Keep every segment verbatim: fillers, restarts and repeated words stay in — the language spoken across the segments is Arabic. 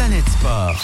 بلانيت سبور.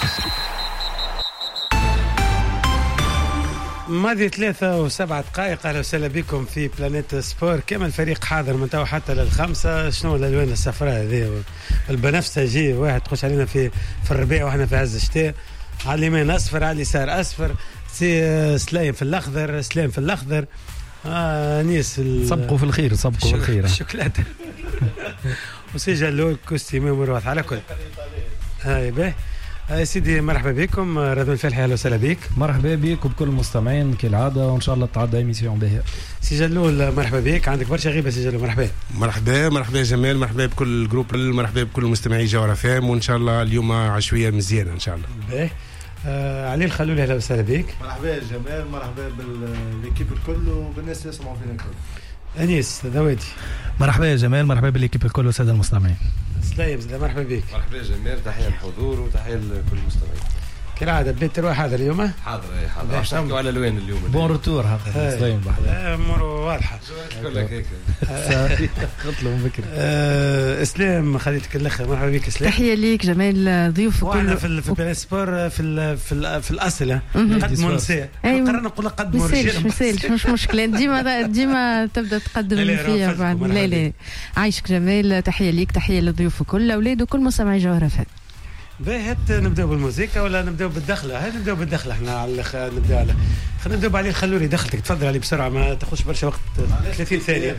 ماضي ثلاثة وسبعة دقائق. أهلا وسهلا بكم في بلانيت سبور. كما الفريق حاضر من تو حتى للخمسة. شنو الألوان الصفراء هذه؟ البنفسجي واحد تخش علينا في في الربيع وإحنا في عز الشتاء. على اليمين أصفر، على اليسار أصفر. سي سلايم في الأخضر، سلام في الأخضر. آه نيس ال... سبقوا في الخير، سبقوا في الخير. الشوكولاتة وسجل له كوستيمي مروح على كل. هاي به. يا سيدي مرحبا بكم. رضوان الفالحي اهلا وسهلا بك. مرحبا بك وبكل المستمعين كالعاده، وان شاء الله تعدى ايميسيون باهيه. سي جلول مرحبا بك. عندك برشا غيبه سي جلول. مرحبا مرحبا مرحبا جمال. مرحبا بكل الجروب، مرحبا بكل مستمعي جوهر فام، وان شاء الله اليوم عشويه مزيانه ان شاء الله. باهي. آه علي الخلولي اهلا وسهلا بك. مرحبا جمال. مرحبا بالليكيب الكل وبالناس اللي يسمعوا فينا الكل. انيس ذواتي مرحبا يا جمال. مرحبا بالليكيب الكل والساده المستمعين. سلايم زاد مرحبا بك. مرحبا جمال. تحيه للحضور وتحيه لكل المستمعين. كالعاده بيت تروح حاضر اليوم. حاضر حاضر. باش نحكوا على الالوان اليوم. بون روتور هذا سلايم بحال امور واضحه. نقول لك هيك قلت له بكري. اسلام خليتك الاخر. مرحبا بك اسلام. تحيه ليك جمال ضيوف كل في في بلان سبور في ال في ال في الاسئله قدموا نساء. قررنا نقول قدموا رجال. مش مش مشكله. ديما ديما تبدا تقدم فيا بعد. لا لا عايشك جمال. تحيه ليك، تحيه للضيوف الكل، الاولاد وكل مستمعي جوهر فات. باهي نبداو بالموسيقى ولا نبداو بالدخله؟ هاي نبداو بالدخله. احنا على خ... نبداو على خلينا نبداو عليه. خلوني دخلتك تفضل علي بسرعه، ما تاخذش برشا وقت. ثلاثين ثانيه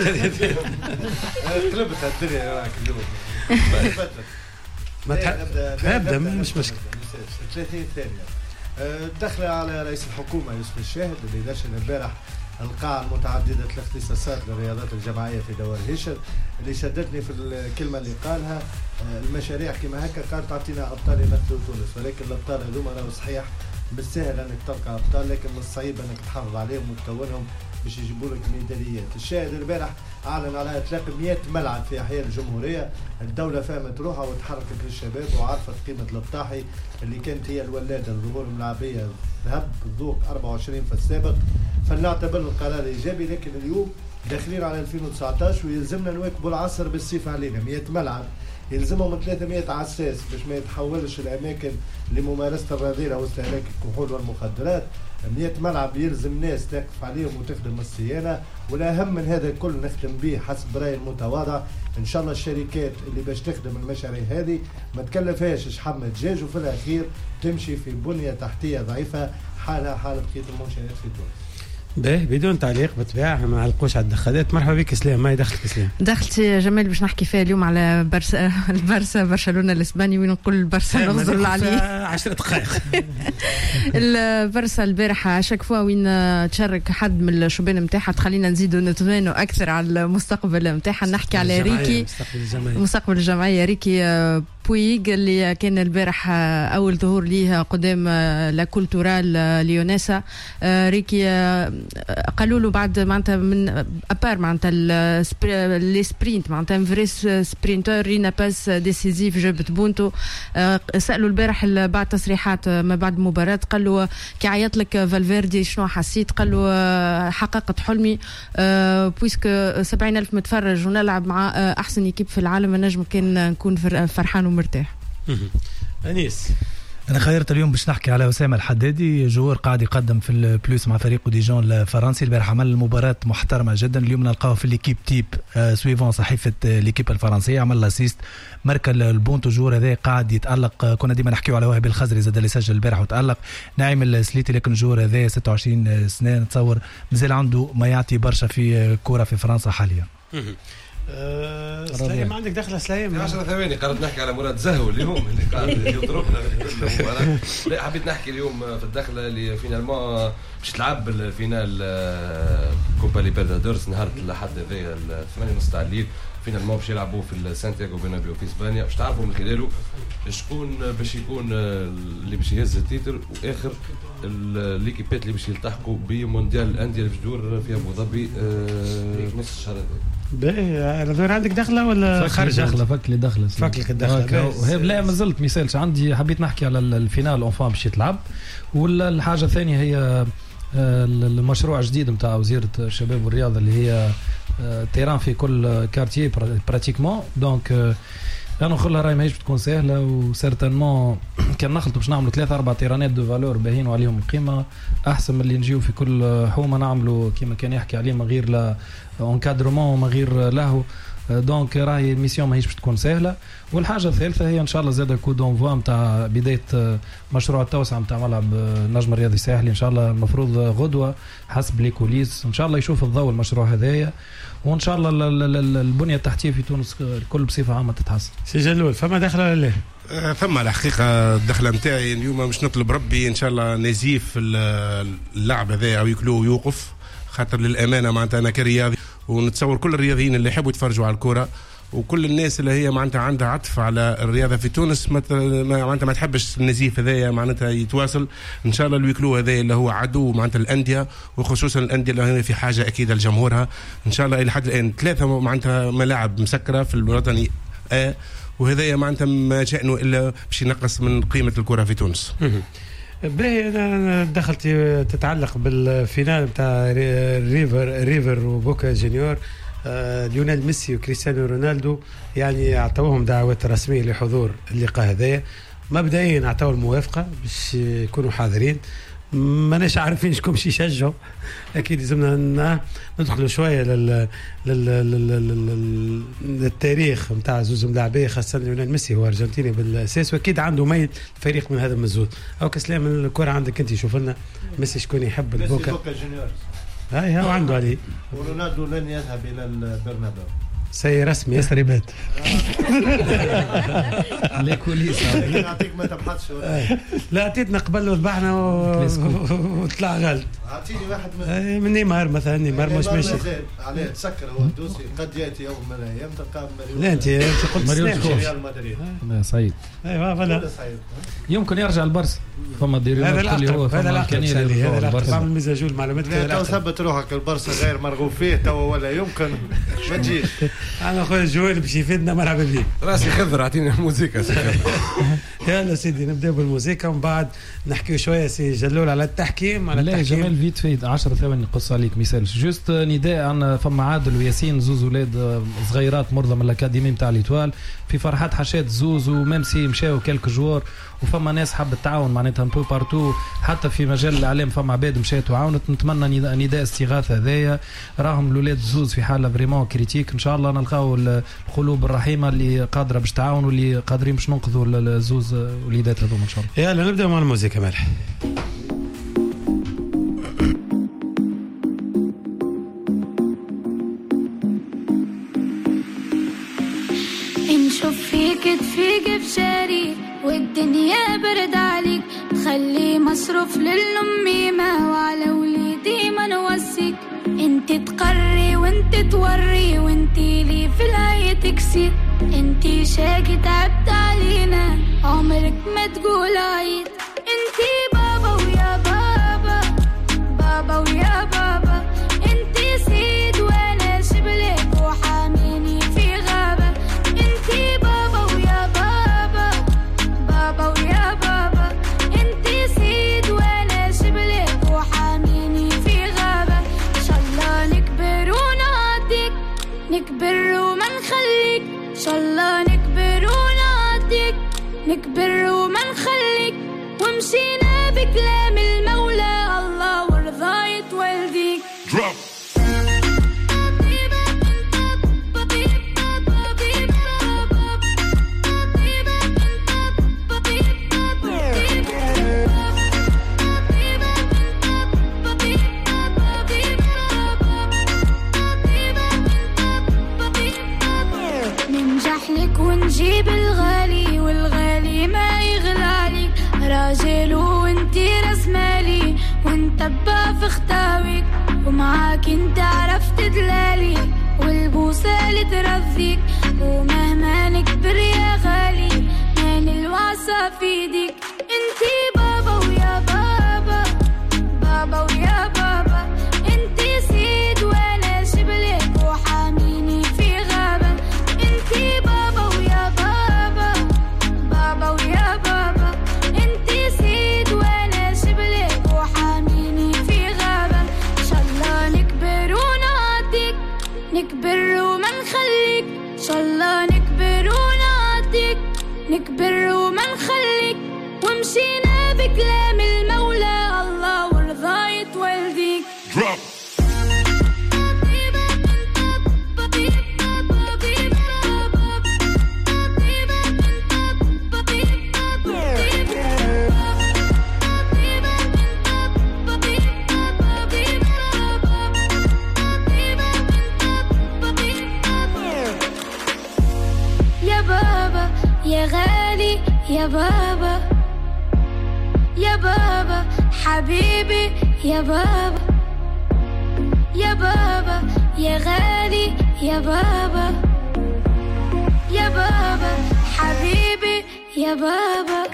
قلبتها الدنيا راك اليوم. ما ابدا مش مشكله. ثلاثين ثانيه. دخل على رئيس الحكومه يوسف الشاهد اللي دشن البارح القاعة المتعددة الاختصاصات للرياضات الجماعية في دوار هيشل. اللي شدتني في الكلمة اللي قالها المشاريع كما هكا قال تعطينا أبطال يمثلوا تونس، ولكن الأبطال هذوما راهو صحيح بالسهل أنك تلقى أبطال، لكن من الصعيب أنك تحافظ عليهم وتكونهم باش يجيبوا لك ميداليات. الشاهد البارح أعلن على إطلاق مئة ملعب في أحياء الجمهورية. الدولة فهمت روحها وتحركت للشباب وعرفت قيمة الابطاحي اللي كانت هي الولادة الظهور الملعبية ذهب ذوق أربعة وعشرين في السابق، فلنعتبر القرار إيجابي. لكن اليوم داخلين على ألفين وتسعطاش ويلزمنا نواكبوا العصر بالصيف علينا. مئة ملعب يلزمهم ثلاثمئة عساس باش ما يتحولش الأماكن لممارسة الرذيلة واستهلاك الكحول والمخدرات. مئة ملعب يلزم ناس تقف عليهم وتخدم الصيانة، والأهم من هذا الكل نخدم به حسب رأيي المتواضع. إن شاء الله الشركات اللي باش تخدم المشاريع هذه ما تكلفهاش شحم دجاج، وفي الأخير تمشي في بنية تحتية ضعيفة حالها حال بقية المنشآت في تونس. باهي بدون تعليق بالطبيعه ما نعلقوش على الدخلات. مرحبا بك اسلام. ما يدخلك اسلام؟ دخلتي جمال باش نحكي فيها اليوم على برسا البرسا برشلونه الاسباني، وين نقول البرسا نغزر عليه عشر دقائق. البرسا البارحه شاك فوا وين تشارك حد من الشبان نتاعها تخلينا نزيدوا نتمنوا اكثر على المستقبل نتاعها. نحكي على ريكي مستقبل الجمعيه ريكي بويغ اللي كان البارح اول ظهور ليه قدام لا كولتورال ليونيسا. ريكي قالوا له بعد معناتها من ابار معناتها لي سبرينت معناتها فري سبرينتور رينا باس ديسيزيف جابت بونتو. سالوا البارح بعد تصريحات ما بعد المباراه قال له كي عيط لك فالفيردي شنو حسيت؟ قال له حققت حلمي بويسك سبعين ألف متفرج ونلعب مع احسن ايكيب في العالم، نجم كان نكون فرحان ومرتاح. انيس أنا خيرت اليوم باش نحكي على أسامة الحدادي، جوار قاعد يقدم في البلوس مع فريق ديجون الفرنسي. البارح عمل مباراة محترمة جدا. اليوم نلقاه في ليكيب تيب سويفون صحيفة ليكيب الفرنسية، عمل لاسيست ماركا البونتو. جوار هذا قاعد يتألق. كنا ديما نحكيو على وهبي الخزري زاد اللي سجل البارح وتألق. ناعم السليتي، لكن جوار هذا ستة وعشرين سنة نتصور مازال عنده ما يعطي برشا في كورة في فرنسا حاليا. أه سلايم عندك دخله سلايم؟ عشر ثواني قررت نحكي على مراد زهو اليوم اللي قاعد يضربنا في المباراة. لا حبيت نحكي اليوم في الدخله اللي فينالمون باش تلعب الفينال كوبا ليبرتادورس نهار الاحد هذايا الثمانية ونص تاع الليل. فينالمون باش يلعبوا في سانتياغو برنابيو في اسبانيا. باش تعرفوا من خلاله شكون باش يكون اللي باش يهز التيتر، واخر الليكيبات اللي باش يلتحقوا بمونديال الانديه اللي باش تدور في ابو ظبي نص الشهر هذا. باهي رضوان عندك دخله ولا خارج؟ دخله فك لي دخله فك لك الدخله. وهي لا ما زلت مثالش عندي. حبيت نحكي على الفينال اونفان باش يتلعب. والحاجه الثانيه هي المشروع الجديد نتاع وزيره الشباب والرياضه اللي هي تيران في كل كارتيer براتيكمون. دونك انا نقولها راهي ماهيش بتكون سهله وسيرتينمون كان نخلطوا باش نعملوا ثلاثه اربع تيرانات دو فالور باهين وعليهم القيمه احسن من اللي نجيو في كل حومه نعملوا كيما كان يحكي عليه من غير لا انكادرمون ومن غير لهو. دونك راهي الميسيون ماهيش بتكون سهله. والحاجه الثالثه هي ان شاء الله زاد كو دونفوا نتاع بدايه مشروع التوسعه نتاع ملعب النجم الرياضي الساحلي ان شاء الله المفروض غدوه حسب لي كوليس ان شاء الله يشوف الضوء المشروع هذايا وان شاء الله البنيه التحتيه في تونس الكل بصفه عامه تتحسن. سي جلول فما دخله ولا لا؟ آه ثم الحقيقه الدخله نتاعي اليوم مش نطلب ربي ان شاء الله نزيف اللعب هذا او يكلوه ويوقف خاطر للامانه معناتها انا كرياضي ونتصور كل الرياضيين اللي يحبوا يتفرجوا على الكره وكل الناس اللي هي معناتها عندها عطف على الرياضه في تونس معناتها ما تحبش النزيف هذايا معناتها يتواصل ان شاء الله الويكلو هذايا اللي هو عدو معناتها الانديه وخصوصا الانديه اللي هي في حاجه اكيد لجمهورها ان شاء الله الى حد الان ثلاثه معناتها ملاعب مسكره في الوطني آه وهذايا معناتها ما شأنه الا باش ينقص من قيمه الكره في تونس. باهي انا دخلت تتعلق بالفينال نتاع ريفر ريفر وبوكا جونيور. آه ليونيل ميسي وكريستيانو رونالدو يعني اعطوهم دعوات رسميه لحضور اللقاء هذايا. مبدئيا اعطوا الموافقه باش يكونوا حاضرين. ماناش عارفين شكون باش يشجعوا اكيد لازمنا ندخلوا شويه لل... لل... لل... للتاريخ نتاع زوز ملاعبيه خاصه ليونيل ميسي هو ارجنتيني بالاساس واكيد عنده ميل فريق من هذا المزود. او كسلام الكره عندك انت شوف لنا ميسي شكون يحب البوكا هاي هو عنده عليه. ورونالدو لن يذهب الى البرنابيو سي رسمي يسربات لي كوليس نعطيك ما تبحثش لا اعطيتنا قبل وذبحنا وطلع غلط. اعطيني واحد من من نيمار مثلا. نيمار مش ماشي عليه تسكر هو الدوسي قد ياتي يوم من الايام تلقى لا انت انت قلت ريال مدريد لا سعيد ايوه فوالا يمكن يرجع البرصا فما ديروا هذا الاقرب هذا الاقرب هذا الاقرب بعمل مزاجول معلومات تو ثبت روحك البرصا غير مرغوب فيه تو ولا يمكن ما تجيش. انا اخويا جويل باش يفيدنا مرحبا بك. راسي خضر اعطيني الموسيقى يلا سيدي نبداو بالموسيقى ومن بعد نحكيو شويه سي جلول على التحكيم على التحكيم. لا جمال فيت فيت عشرة ثواني نقص عليك مثال جوست نداء عن فما عادل وياسين زوز ولاد صغيرات مرضى من الاكاديمي نتاع ليتوال في فرحات حشات زوز وميم سي مشاو كلك جوار وفما ناس حب التعاون معناتها نبو بارتو حتى في مجال الاعلام فما عباد مشات وعاونت. نتمنى نداء استغاثه هذايا راهم الاولاد زوز في حاله فريمون كريتيك ان شاء الله نلقاو القلوب الرحيمه اللي قادره باش تعاون واللي قادرين باش ننقذوا الزوز وليدات هذوما ان شاء الله. يلا نبدا مع الموسيقى مالح. نشوف فيك تفيق بشاري والدنيا برد عليك تخلي مصروف للأميمة وعلى وليدي ما نوسيك. انت تقري وانت توري وانت لي في الهاي تكسير. انت شاقي تعبت علينا عمرك ما تقول عيد. انت بابا ويا بابا بابا ويا بابا. انت سيد وانا شبلك وحاميني في غابة. انت بابا ويا بابا بابا ويا بابا. انت سيد وانا شبلك وحاميني في غابة. ان شاء الله نكبر ونعطيك نكبر وما نخليك. ان شاء الله نكبر ونعطيك نكبر وما نخليك. ومشينا بكلام المولى الله ورضاه يتولديك. ننجح لك ونجيب الغالي والغالي ما يغلالي. راجل وانتي راس مالي ونتبع في خطاويك. ومعاك انت عرفت دلالي والبوسة اللي ترضيك. ومهما نكبر يا غالي ما نلوعصة في ايديك. انتي بابا ويا بابا بابا ويا بابا. انتي سيد وانا شبلك وحاميني في غابة. انتي بابا ويا بابا بابا ويا بابا. انتي سيد وانا شبلك وحاميني في غابة. ان شاء الله نكبر ونعطيك نكبر وما نخليك. ان شاء الله نكبر ونعطيك ومشينا بكلام المولى الله ورضاه يتولديك. يا غالي يا بابا يا بابا حبيبي يا بابا يا بابا يا غالي يا بابا يا بابا حبيبي يا بابا.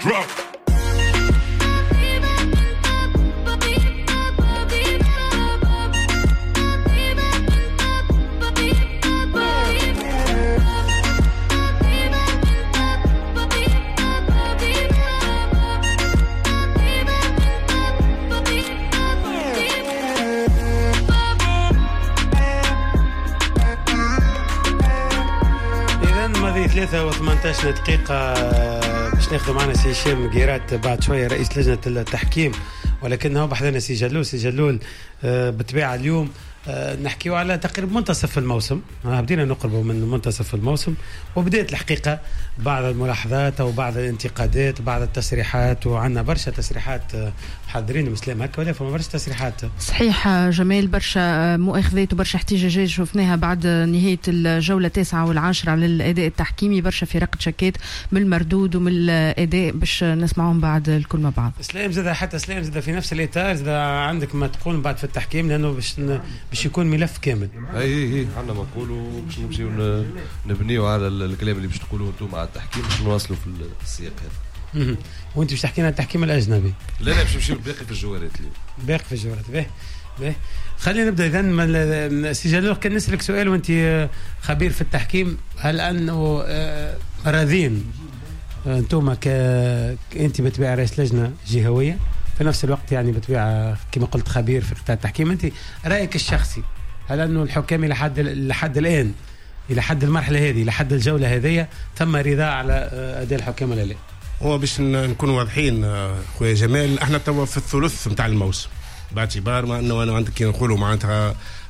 ثلاثة وثمانية عشر دقيقة باش ناخذ معنا سي هشام قيرات بعد شوية رئيس لجنة التحكيم، ولكنه بحثنا سي جلول. سي جلول بالطبيعة اليوم نحكيو على تقريبا منتصف الموسم، بدينا نقربوا من منتصف الموسم وبداية الحقيقة بعض الملاحظات أو بعض الانتقادات بعض التسريحات، وعندنا برشا تسريحات حاضرين مسلم هكا ولا فما برشا تسريحات صحيح جمال، برشا مؤاخذات وبرشا احتجاجات شفناها بعد نهاية الجولة التاسعة والعاشرة على الأداء التحكيمي، برشا فرق شكات من المردود ومن الأداء باش نسمعهم بعد الكل مع بعض. سلام زاد حتى سلام زاد في نفس الإطار زاد عندك ما تقول بعد في التحكيم لأنه باش باش يكون ملف كامل. اي اي عندنا ما نقولوا باش نمشيو نبنيو على الكلام اللي باش تقولوه انتم مع التحكيم باش نواصلوا في السياق هذا. وانت باش تحكي لنا التحكيم الاجنبي؟ لا لا باش نمشيو باقي في الجوارات اليوم. باقي في الجوارات باهي باهي. خلينا نبدا اذا سي جلول، كان نسالك سؤال وانت خبير في التحكيم، هل انه راضين انتم ك انت بتبيع رئيس لجنه جهويه في نفس الوقت يعني بتبيع كما قلت خبير في قطاع التحكيم، انت رايك الشخصي هل انه الحكام الى حد لحد الان الى حد المرحله هذه لحد الجوله هذه تم رضا على اداء الحكام ولا لا؟ هو باش نكون واضحين خويا جمال، احنا توا في الثلث نتاع الموسم باعتبار ما انه انا عندك كي نقولوا معناتها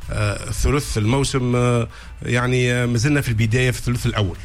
ثلث الموسم يعني مازلنا في البدايه في الثلث الاول،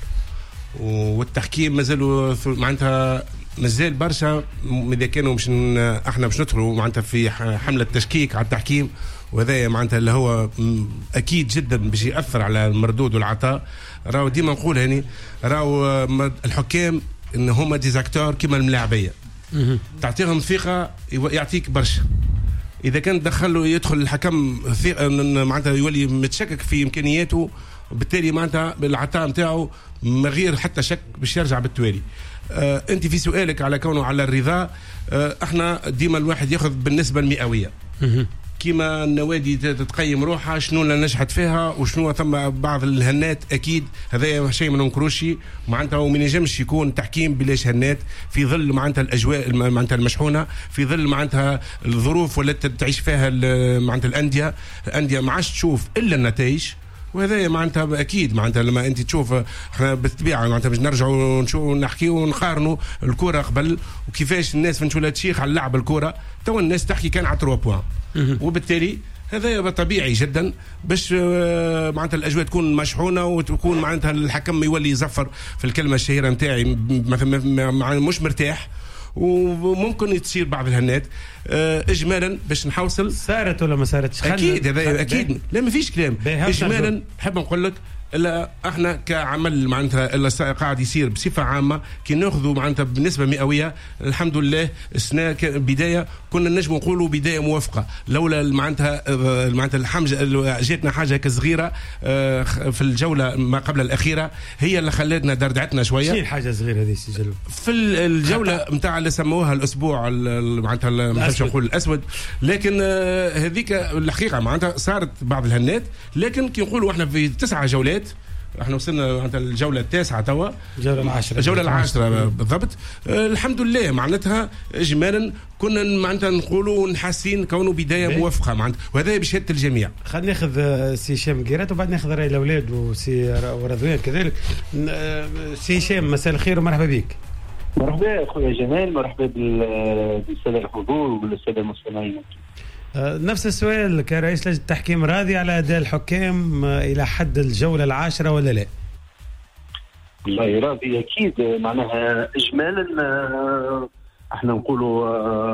والتحكيم مازالوا معناتها مازال برشا اذا كانوا مش احنا باش ندخلوا معناتها في حمله تشكيك على التحكيم، وهذا معناتها اللي هو اكيد جدا باش ياثر على المردود والعطاء. راهو ديما نقول هاني راهو الحكام ان هما ديزاكتور كيما الملاعبيه، تعطيهم ثقه يعطيك برشا، اذا كان دخلوا يدخل الحكم معناتها يولي متشكك في امكانياته، وبالتالي معناتها العطاء نتاعو من غير حتى شك باش يرجع بالتوالي. آه انت في سؤالك على كونه على الرضا، آه احنا ديما الواحد ياخذ بالنسبه المئويه كيما النوادي تتقيم روحها شنو اللي نجحت فيها وشنو ثم بعض الهنات، اكيد هذا شيء ما ننكروش معناتها، وما ينجمش يكون تحكيم بلاش هنات في ظل معناتها الاجواء معناتها المشحونه، في ظل معناتها الظروف ولا تعيش فيها معناتها الانديه الانديه ما عادش تشوف الا النتائج، وهذا معناتها اكيد معناتها لما انت تشوف احنا بالطبيعه معناتها باش نرجعوا نشوفوا نحكيوا ونقارنوا الكره قبل وكيفاش الناس من شويه تشيخ على لعب الكره، تو الناس تحكي كان على ثلاثة بوان، وبالتالي هذا طبيعي جدا باش معناتها الاجواء تكون مشحونه وتكون معناتها الحكم يولي يزفر في الكلمه الشهيره نتاعي مثلا مش مرتاح، وممكن تصير بعض الهنات اجمالا باش نحوصل. صارت ولا ما صارتش؟ اكيد هذا اكيد لا ما فيش كلام. اجمالا نحب نقول لك الا احنا كعمل معناتها الا قاعد يصير بصفه عامه كي ناخذوا معناتها بنسبه مئويه الحمد لله السنه بدايه كنا نجم نقولوا بدايه موافقه، لولا معناتها معناتها الحمجه جاتنا حاجه كصغيره في الجوله ما قبل الاخيره هي اللي خلتنا دردعتنا شويه. شنو الحاجه الصغيره هذه سجلوا في الجوله نتاع اللي سموها الاسبوع معناتها ما نحبش نقول الاسود، لكن هذيك الحقيقه معناتها صارت بعض الهنات، لكن كي نقولوا احنا في تسعه جولات احنا وصلنا معناتها الجوله التاسعه توا الجوله العاشره الجوله العاشره بالضبط. آه الحمد لله معناتها اجمالا كنا معناتها نقولوا نحسين كونه بدايه موفقه معناتها، وهذا بشهاده الجميع. خلينا ناخذ سي هشام قيرات وبعد ناخذ راي الاولاد وسي ورضوان كذلك. سي هشام مساء الخير ومرحبا بك. مرحبا اخويا جمال، مرحبا بالساده الحضور وبالساده المستمعين. نفس السؤال، كرئيس لجنة التحكيم راضي على أداء الحكام إلى حد الجولة العاشرة ولا لا؟ والله راضي أكيد، معناها إجمالا احنا نقولوا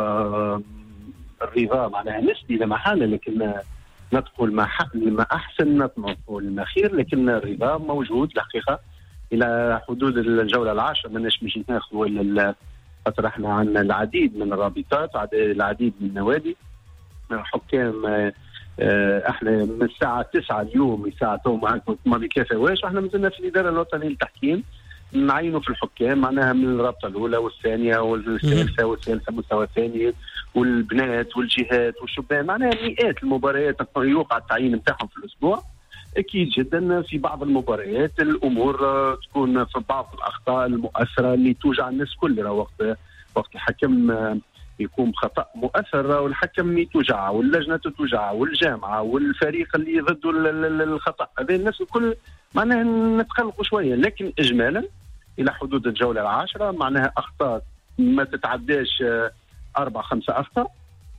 الرضا معناها نسبي لما حال، لكن ندخل ما ما أحسن نقول ما خير، لكن الرضا موجود الحقيقة إلى حدود الجولة العاشرة. ماناش مش ناخذوا إلا خاطر احنا عندنا العديد من الرابطات، العديد من النوادي حكام. احنا من الساعه تسعة اليوم الساعه تو معكم ما بكفاوش، احنا مازلنا في الاداره الوطنيه للتحكيم نعينوا في الحكام، معناها من الرابطه الاولى والثانيه والثالثه والثالثه مستوى ثاني والبنات والجهات والشبان، معناها مئات المباريات يوقع التعيين نتاعهم في الاسبوع. اكيد جدا في بعض المباريات الامور تكون في بعض الاخطاء المؤثره اللي توجع الناس كل وقت وقت الحكم يكون خطأ مؤثر والحكم يتوجع واللجنة تتوجع والجامعة والفريق اللي ضده الخطأ، هذه الناس الكل معناها نتقلقوا شوية. لكن إجمالا إلى حدود الجولة العاشرة معناها أخطاء ما تتعداش أربع خمسة أخطاء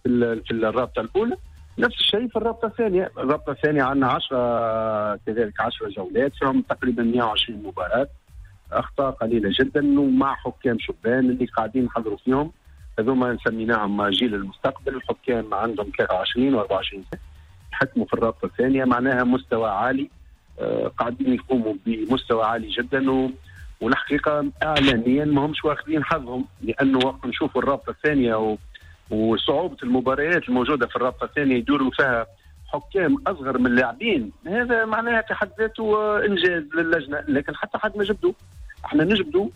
في الرابطة الأولى. نفس الشيء في الرابطة الثانية. الرابطة الثانية عندنا عشرة كذلك عشرة جولات فيهم تقريبا مئة وعشرين مباراة، أخطاء قليلة جدا ومع حكام شبان اللي قاعدين نحضروا فيهم، هذوما نسميناهم جيل المستقبل. الحكام عندهم ثلاثة وعشرين و أربعة وعشرين سنة يحكموا في الرابطة الثانية، معناها مستوى عالي، آه قاعدين يقوموا بمستوى عالي جدا و... والحقيقة إعلاميا ما همش واخدين حظهم، لأنه وقت نشوفوا الرابطة الثانية و... وصعوبة المباريات الموجودة في الرابطة الثانية يدوروا فيها حكام أصغر من اللاعبين، هذا معناها في حد ذاته إنجاز للجنة. لكن حتى حد ما جبدوا، احنا نجبدوا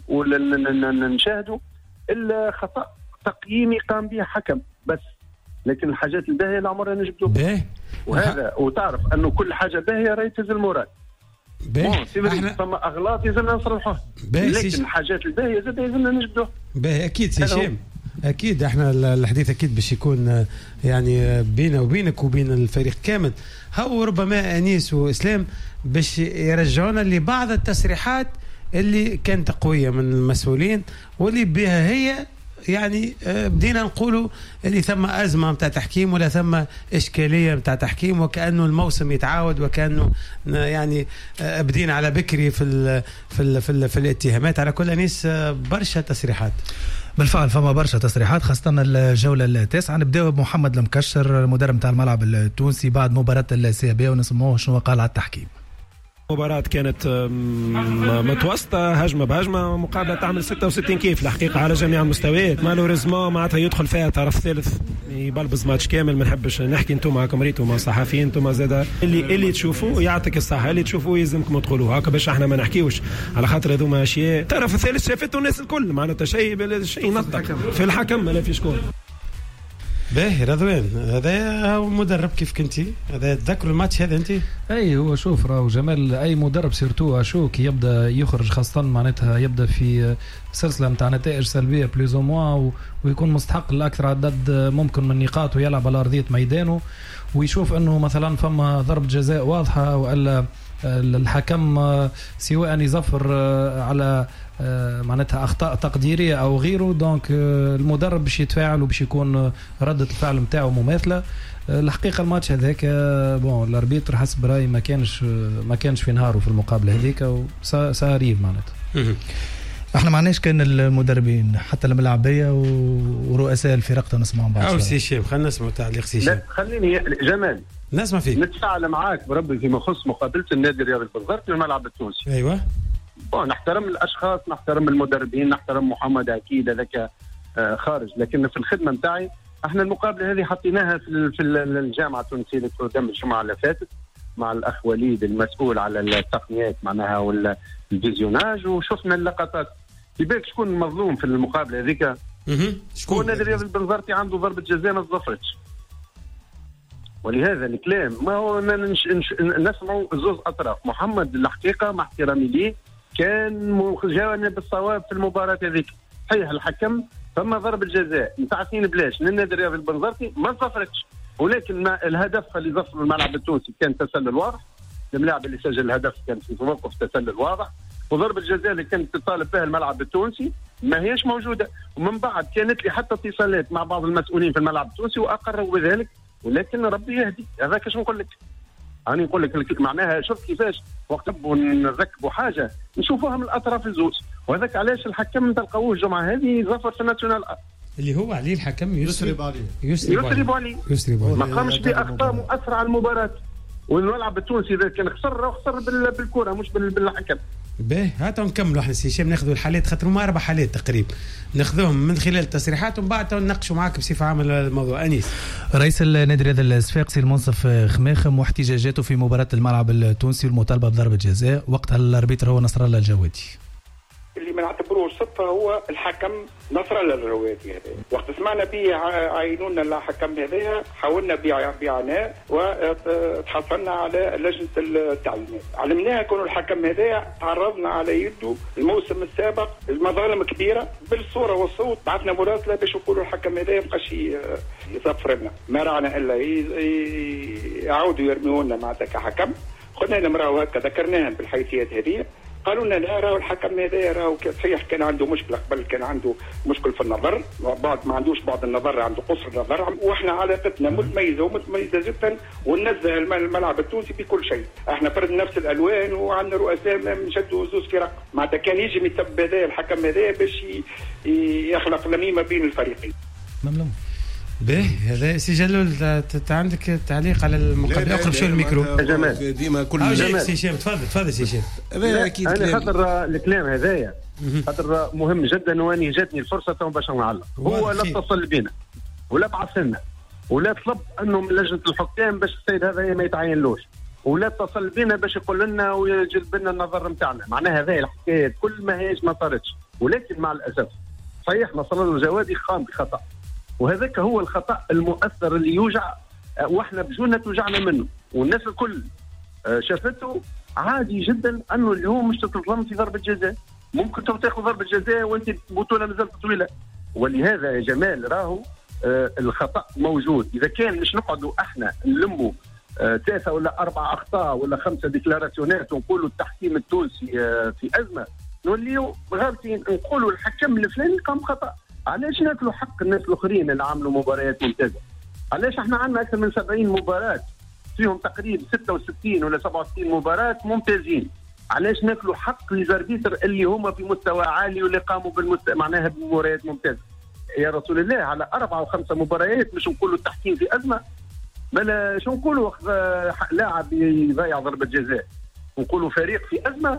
ونشاهدوا إلا خطأ تقييمي قام به حكم بس، لكن الحاجات الباهيه لا عمرها نجبدوها. وهذا وتعرف انه كل حاجه باهيه راهي تهز المورال. باهي ثم اغلاط يلزمنا نصلحوها، لكن الحاجات الباهيه زاد يلزمنا نجبدوها. باهي اكيد سي هشام، اكيد احنا الحديث اكيد باش يكون يعني بيننا وبينك وبين الفريق كامل. هو ربما انيس واسلام باش يرجعونا لبعض التصريحات اللي كانت قويه من المسؤولين واللي بها هي يعني بدينا نقولوا اللي ثم أزمة متاع تحكيم ولا ثم إشكالية متاع تحكيم، وكأنه الموسم يتعاود وكأنه يعني بدينا على بكري في ال في ال في, ال في الاتهامات. على كل أنيس برشا تصريحات بالفعل، فما برشا تصريحات خاصة الجولة التاسعة. نبداو بمحمد المكشر المدرب متاع الملعب التونسي بعد مباراة السي بي ونسموه شنو قال على التحكيم. مباراة كانت متوسطة هجمة بهجمة، مقابلة تعمل ستة وستين كيف الحقيقة على جميع المستويات. مالوريزمون معناتها يدخل فيها طرف ثالث يبلبز ماتش كامل. ما نحبش نحكي انتم معكم ريتوا مع الصحفيين، انتم زاده اللي اللي تشوفوه يعطيك الصحة، اللي تشوفوه يلزمكم تقولوه هكا باش احنا ما نحكيوش على خاطر هذوما اشياء. الطرف الثالث شافته الناس الكل، معناتها شيء شيء ينطق في الحكم لا في شكون. باهي رضوان، هذا مدرب كيف كنتي، هذا تذكروا الماتش هذا انت؟ اي هو شوف راهو جمال اي مدرب سيرتو اشوك يبدا يخرج خاصه معناتها يبدا في سلسله نتاع نتائج سلبيه بلوز او موا ويكون مستحق الاكثر عدد ممكن من النقاط ويلعب على ارضيه ميدانه ويشوف انه مثلا فما ضربه جزاء واضحه والا الحكم سواء يظفر على معناتها اخطاء تقديريه او غيره. دونك المدرب باش يتفاعل وباش يكون رده الفعل نتاعو مماثله. الحقيقه الماتش هذاك بون الاربيتر حسب رايي ما كانش ما كانش في نهاره في المقابله هذيك وساريف معناتها. احنا ما عندناش كان المدربين حتى الملاعبيه ورؤساء الفرق نسمعهم بعض. او سي شيم خلينا نسمعوا تعليق سي شيم. لا خليني جمال نسمع فيك. نتفاعل معاك بربي فيما يخص مقابله النادي الرياضي البنزرتي والملعب التونسي. ايوه نحترم الاشخاص، نحترم المدربين، نحترم محمد اكيد هذاك خارج، لكن في الخدمه نتاعي احنا المقابله هذه حطيناها في في الجامعه التونسيه للقدام الجمعه اللي فاتت مع الاخ وليد المسؤول على التقنيات معناها والفيزيوناج، وشفنا اللقطات. يباك شكون المظلوم في المقابله هذيك؟ شكون؟ النادي الرياضي البنزرتي عنده ضربه جزاء ما تظفرتش، ولهذا الكلام ما هو نسمعوا زوز اطراف. محمد الحقيقه مع احترامي ليه كان جاوبنا بالصواب في المباراه هذيك. صحيح الحكم فما ضرب الجزاء نتاع سين بلاش للنادي الرياضي البنزرتي ما ظفرتش، ولكن ما الهدف اللي ظفر الملعب التونسي كان تسلل واضح، اللاعب اللي سجل الهدف كان في موقف تسلل واضح، وضرب الجزاء اللي كانت تطالب بها الملعب التونسي ما هيش موجوده. ومن بعد كانت لي حتى اتصالات مع بعض المسؤولين في الملعب التونسي واقروا بذلك، ولكن ربي يهدي. هذاك اش نقول لك، انا نقول لك معناها شوف كيفاش وقت نركبوا حاجه نشوفوها من الاطراف الزوج، وهذاك علاش الحكم تلقاوه الجمعه هذه ظفر في الناسيونال اللي هو عليه الحكم يسرب عليه يسرب عليه يسرب عليه ما قامش باخطاء مؤثره على المباراه. والملعب التونسي اذا كان خسر راه خسر بالكره مش بالحكم. باهي هاتوا نكملوا احنا سي هشام، ناخذوا الحالات خاطر هما اربع حالات تقريبا ناخذوهم من خلال تصريحات ومن بعد نناقشوا معاك بصفه عامه الموضوع. انيس رئيس النادي الرياضي الصفاقسي المنصف خماخم واحتجاجاته في مباراه الملعب التونسي والمطالبه بضربه جزاء وقتها الاربيتر هو نصر الله الجوادي اللي ما نعتبروش صدفه هو الحكم نصر الله الجوادي هذا. وقت سمعنا به عينونا الحكم هذايا حاولنا بعناء وتحصلنا على لجنه التعيينات. علمناها يكون الحكم هذايا تعرضنا على يده الموسم السابق المظالم كبيره بالصوره والصوت. بعثنا مراسله باش نقولوا الحكم هذايا ما بقاش يصفر لنا، ما رانا الا يعاودوا يرميونا معناتها كحكم. قلنا لهم راهو هكا ذكرناهم بالحيثيات هذه، قالوا لنا لا راهو الحكم هذا راهو صحيح كان عنده مشكله قبل، كان عنده مشكل في النظر، بعض ما عندوش بعض النظر، عنده قصر النظر، واحنا علاقتنا متميزه ومتميزه جدا وننزه الملعب التونسي بكل شيء. احنا فرد نفس الالوان وعندنا رؤساء نشدوا زوز فرق، معناتها كان يجي يتب هذا الحكم هذا باش يخلق لميمه بين الفريقين. ممنون. باهي هذا سي جلول عندك تعليق على المقابله؟ اقرب شويه الميكرو جمال. ديما كل شيء سي هشام تفضل تفضل سي هشام. هذا اكيد انا خاطر الكلام هذايا خاطر مهم جدا واني جاتني الفرصه تو باش نعلق. هو لا اتصل بينا ولا بعث لنا ولا طلب انه من لجنه الحكام باش السيد هذا ما يتعينلوش ولا اتصل بينا باش يقول لنا ويجلب لنا النظر نتاعنا. معناها هذه الحكايات كل ما هيش ما صارتش، ولكن مع الاسف صحيح نصر الله الجوادي قام بخطا، وهذاك هو الخطأ المؤثر اللي يوجع واحنا بجونا توجعنا منه والناس الكل شافته. عادي جدا انه اليوم مش تتظلم في ضربة جزاء، ممكن تاخذ ضربة جزاء وانت بطولة مازالت طويلة. ولهذا يا جمال راهو الخطأ موجود. اذا كان مش نقعدوا احنا نلموا ثلاثة ولا اربع اخطاء ولا خمسة ديكلاراسيونات ونقولوا التحكيم التونسي في ازمة، نوليو غالطين نقولوا الحكم الفلاني قام خطأ. علاش ناكلوا حق الناس الاخرين اللي عملوا مباريات ممتازه؟ علاش احنا عندنا اكثر من سبعين مباراه فيهم تقريبا ستة وستين ولا سبعة وستين مباراه ممتازين؟ علاش ناكلوا حق ليزاربيتر اللي هما في مستوى عالي واللي قاموا بالمست... معناها بمباريات ممتازه؟ يا رسول الله على أربعة أو خمسة مباريات مش نقولوا التحكيم في ازمه، بل شو نقولوا لاعب يضيع ضربه جزاء نقولوا فريق في ازمه.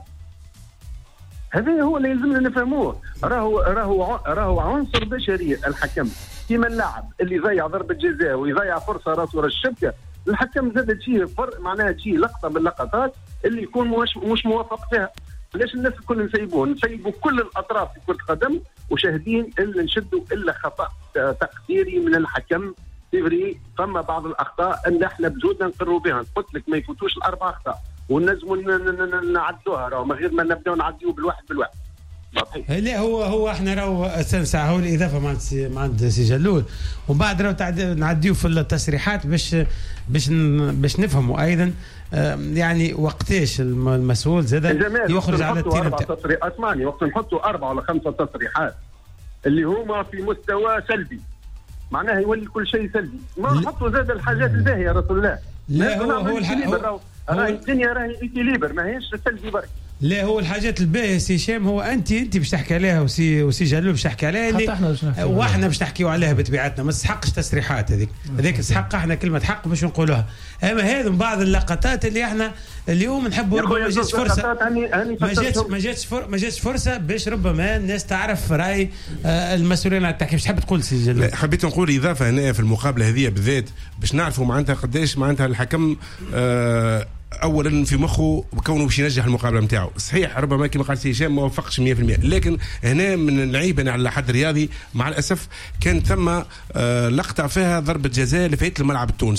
هذا هو اللي يلزمنا نفهموه. راهو راهو راهو عنصر بشري الحكم، كيما اللاعب اللي يضيع ضربه جزاء ويضيع فرصه راسه ورا الشبكه، الحكم زاد شيء معناها شيء لقطه من اللقطات اللي يكون مش مش موافق فيها. ليش الناس الكل نسيبوه؟ نسيبوا كل الاطراف في كره القدم وشاهدين الا نشدوا الا خطا تقديري من الحكم. تيفري فما بعض الاخطاء اللي احنا بجودنا نقروا بها، قلت لك ما يفوتوش الاربع اخطاء ونجموا نعدوها، راهو من غير ما نبداو نعديو بالواحد بالواحد. لا هو هو احنا راهو ساعه هو الاضافه مع مع سي جلول، ومن بعد راهو نعديو في التصريحات باش باش باش نفهموا ايضا يعني وقتاش المسؤول زاد يخرج على التيم تاع اسمعني. وقت نحطوا اربعه ولا خمسه تصريحات اللي هما في مستوى سلبي معناها يولي كل شيء سلبي، ما نحطوا زاد الحاجات الباهيه يا رسول الله. لا هو هو الحق راهي الدنيا راهي ايكيليبر ما هيش سلبي برك. لا هو الحاجات الباهيه سي هشام هو انت انت باش تحكي عليها وسي وسي جلول باش تحكي عليها اللي واحنا باش نحكيو عليها بطبيعتنا. ما تسحقش تصريحات هذيك هذيك تسحق احنا كلمه حق باش نقولوها. اما هذا من بعض اللقطات اللي احنا اليوم نحبوا ربما ما جاتش فرصه ما جاتش ما جاتش ما جاتش فرصه باش ربما الناس تعرف راي المسؤولين على التحكيم. باش تحب تقول سي جلول؟ حبيت نقول اضافه هنا في المقابله هذه بالذات باش نعرفوا معناتها قداش معناتها الحكم آه اولا في مخه كونه باش ينجح المقابله نتاعو. صحيح ربما كما قال سي هشام ما وفقش مية بالمية، لكن هنا من نعيبا على حد رياضي مع الاسف كان ثم آه لقطه فيها ضربه جزاء لفايت الملعب التونسي،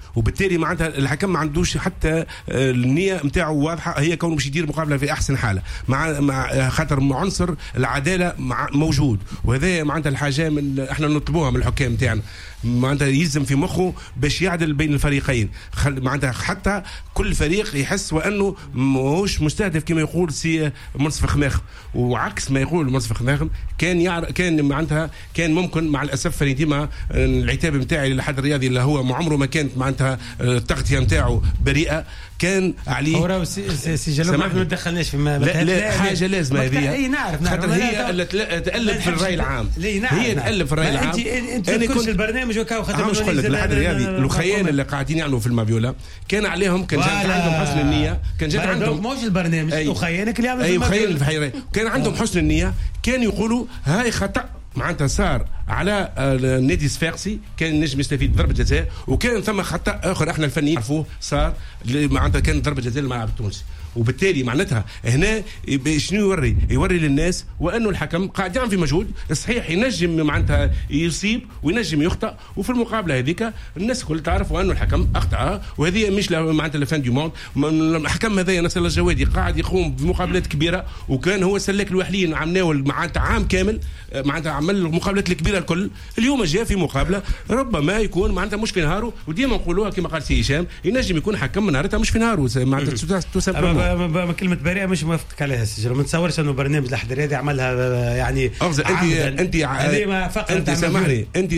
وبالتالي معناتها الحكم ما عندوش حتى النيه نتاعو واضحه، هي كونه باش يدير مقابله في احسن حاله، مع مع خاطر عنصر العداله موجود، وهذا معناتها الحاجه من احنا نطلبوها من الحكام تاعنا، معناتها يلزم في مخه باش يعدل بين الفريقين، معناتها حتى كل فريق يحس وانه ماهوش مستهدف كما يقول سي منصف خماخ، وعكس ما يقول منصف خماخ كان يعرف كان معناتها كان ممكن مع الاسف فريديما العتاب نتاعي للحد الرياضي اللي هو ما عمره ما كانت معناتها التغطيه نتاعو بريئه، كان عليه هو سي سي جلال ما دخلناش في ما لا, لا حاجه لازمه هذه، اي نعرف خاطر هي اللي تقلب في الراي العام، هي تقلب في الراي العام. انت انت كنت البرنامج وكاو خاطر مش نقول لك الحد الرياضي الخيان اللي قاعدين يعملوا في المافيولا كان عليهم كان جات عندهم حسن النيه، كان جات عندهم موش البرنامج وخيانك اللي يعمل في المافيولا، اي كان عندهم حسن النيه، كان يقولوا هاي خطا معناتها صار على النادي الصفاقسي، كان نجم يستفيد ضربه جزاء، وكان ثم خطا اخر احنا الفنيين عرفوه صار معناتها كان ضربه جزاء للملعب التونسي، وبالتالي معناتها هنا شنو يوري؟ يوري للناس وانه الحكم قاعد يعمل في مجهود صحيح، ينجم معناتها يصيب وينجم يخطا، وفي المقابله هذيك الناس الكل تعرف وانه الحكم اخطا، وهذه مش معناتها لفان دي موند. الحكم هذايا نصر الله الجوادي قاعد يقوم بمقابلات كبيره، وكان هو سلك الوحلين عمناول معناتها عام كامل معناتها عمل المقابلات الكبيره الكل، اليوم جاء في مقابله ربما يكون معناتها مش في نهاره، وديما نقولوها كما قال سي هشام ينجم يكون حكم من نهارتها مش في نهاره معناتها تسبب كلمة بريئة مش موافقك عليها السجل، ما نتصورش انه برنامج الأحد الرياضي عملها يعني انت انت انت سامحني، انت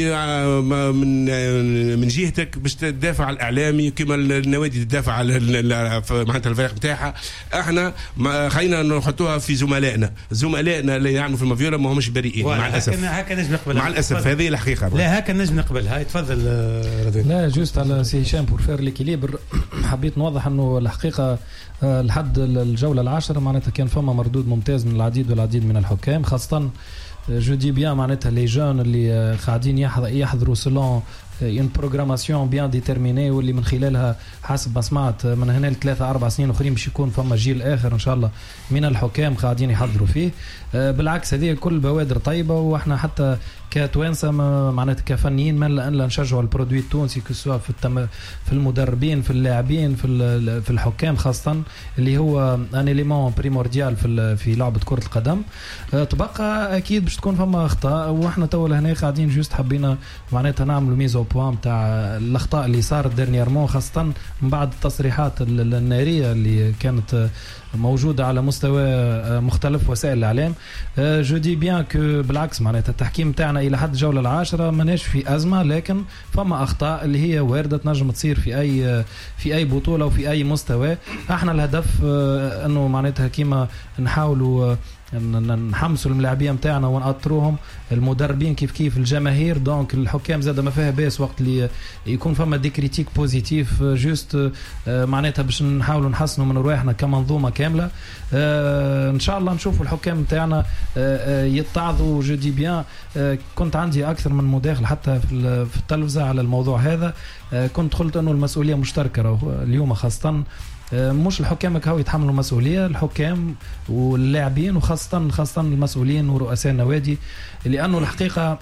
من من جهتك باش تدافع على الاعلامي كما النوادي تدافع على معناتها الفريق بتاعها، احنا خلينا نحطوها في زملائنا، زملائنا اللي يعملوا في المافيولا ما همش بريئين مع الاسف، هكا نجم نقبلها مع الاسف، هذه الحقيقة. لا هكا نجم نقبلها. هاي تفضل رضوان. لا جوست على سي هشام بور فير ليكيليبر، حبيت نوضح انه الحقيقة لحد الجولة العاشرة معناتها كان فما مردود ممتاز من العديد والعديد من الحكام، خاصة جو دي بيان معناتها لي جون اللي قاعدين يحضروا سلون اون بروغراماسيون بيان ديتيرميني، واللي من خلالها حسب ما سمعت من هنا لثلاثة أربع سنين أخرين باش يكون فما جيل آخر إن شاء الله من الحكام قاعدين يحضروا فيه. بالعكس هذه كل بوادر طيبة، وإحنا حتى كتوانسة معناتها كفنيين ما إلا أن نشجعوا البرودوي التونسي كسوا في التم في المدربين في اللاعبين في في الحكام خاصة، اللي هو ان إليمون بريمورديال في في لعبة كرة القدم. تبقى أكيد باش تكون فما أخطاء، وإحنا تو هنا قاعدين جوست حبينا معناتها نعملوا ميزو بوان تاع الأخطاء اللي صارت ديرنييرمون، خاصة من بعد التصريحات النارية اللي كانت موجودة على مستوى مختلف وسائل الإعلام. جو دي بيان كو بالعكس معناتها التحكيم تاعنا إلى حد الجولة العاشرة ماناش في أزمة، لكن فما أخطاء اللي هي واردة تنجم تصير في أي في أي بطولة وفي أي مستوى. احنا الهدف أنه معناتها كيما نحاولوا نحمسوا الملاعبين نتاعنا ونأطروهم، المدربين كيف كيف الجماهير، دونك الحكام زاد ما فيها باس وقت اللي يكون فما دي كريتيك بوزيتيف جوست معناتها باش نحاولوا نحسنوا من رواحنا كمنظومه كامله. ان شاء الله نشوفوا الحكام نتاعنا يتعظوا. جو دي بيان كنت عندي اكثر من مداخله حتى في التلفزه على الموضوع هذا، كنت قلت انه المسؤوليه مشتركه اليوم، خاصه مش الحكام كهو يتحملوا مسؤولية، الحكام واللاعبين وخاصة خاصة المسؤولين ورؤساء النوادي، لأنه الحقيقة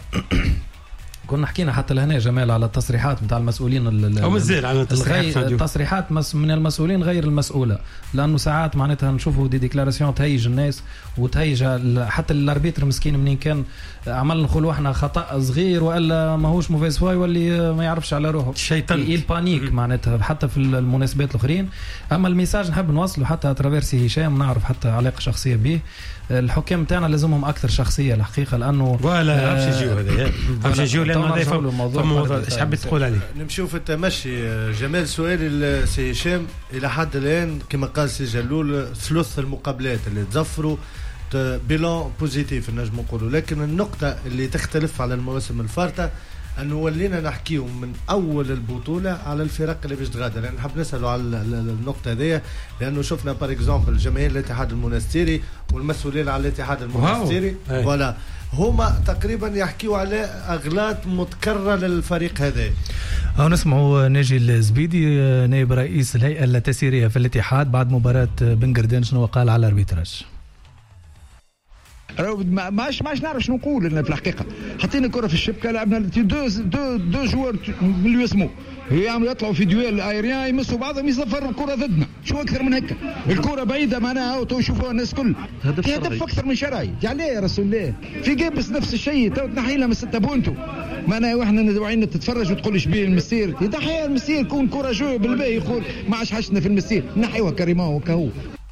كنا حكينا حتى لهنا جمال على التصريحات نتاع المسؤولين او مازال على التصريحات التصريحات من المسؤولين غير المسؤوله، لانه ساعات معناتها نشوفوا دي ديكلاراسيون تهيج الناس وتهيج حتى الاربيتر مسكين منين كان عمل نقولوا احنا خطا صغير والا ماهوش موفيز فاي واللي ما يعرفش على روحه الشيطان البانيك معناتها حتى في المناسبات الاخرين. اما الميساج نحب نوصله حتى ترافيرسي هشام، نعرف حتى علاقه شخصيه به، الحكام تاعنا لازمهم اكثر شخصيه الحقيقه، لانه ولا باش يجيو هذا باش يجيو لانه فما ايش حبيت تقول عليه. نمشيو في التمشي. جمال سؤالي لسي هشام، الى حد الان كما قال سي جلول ثلث المقابلات اللي تظفروا بيلان بوزيتيف نجم نقولوا، لكن النقطه اللي تختلف على المواسم الفارطه انه ولينا نحكيو من اول البطوله على الفرق اللي باش تغادر، يعني نحب نسالوا على النقطه هذه، لانه شفنا بار اكزومبل جماهير الاتحاد المنستيري والمسؤولين على الاتحاد المنستيري ولا هما تقريبا يحكيوا على اغلاط متكرره للفريق هذا. أو نسمعوا ناجي الزبيدي نائب رئيس الهيئه التسييريه في الاتحاد بعد مباراه بن قردان شنو قال على الاربيتراج. ماش ماش نعرف شنو نقول انا في الحقيقه. حطينا كره في الشبكه، لعبنا دو دو دو جوار من اللي اسمه يعملوا يطلعوا في دويل ايريان يمسوا بعضهم يصفر الكره ضدنا. شو اكثر من هكا؟ الكره بعيده معناها تو يشوفوها الناس الكل. هدف, هدف اكثر من شرعي. عليه يا رسول الله؟ في جيبس نفس الشيء، تو تنحي لها من ستة بونتو. معناها واحنا واعيين تتفرج وتقول ايش بيه المسير؟ يضحي المسير كون كره جو بالباهي يقول ما عادش حشنا في المسير، نحيوها كريمان وكهو.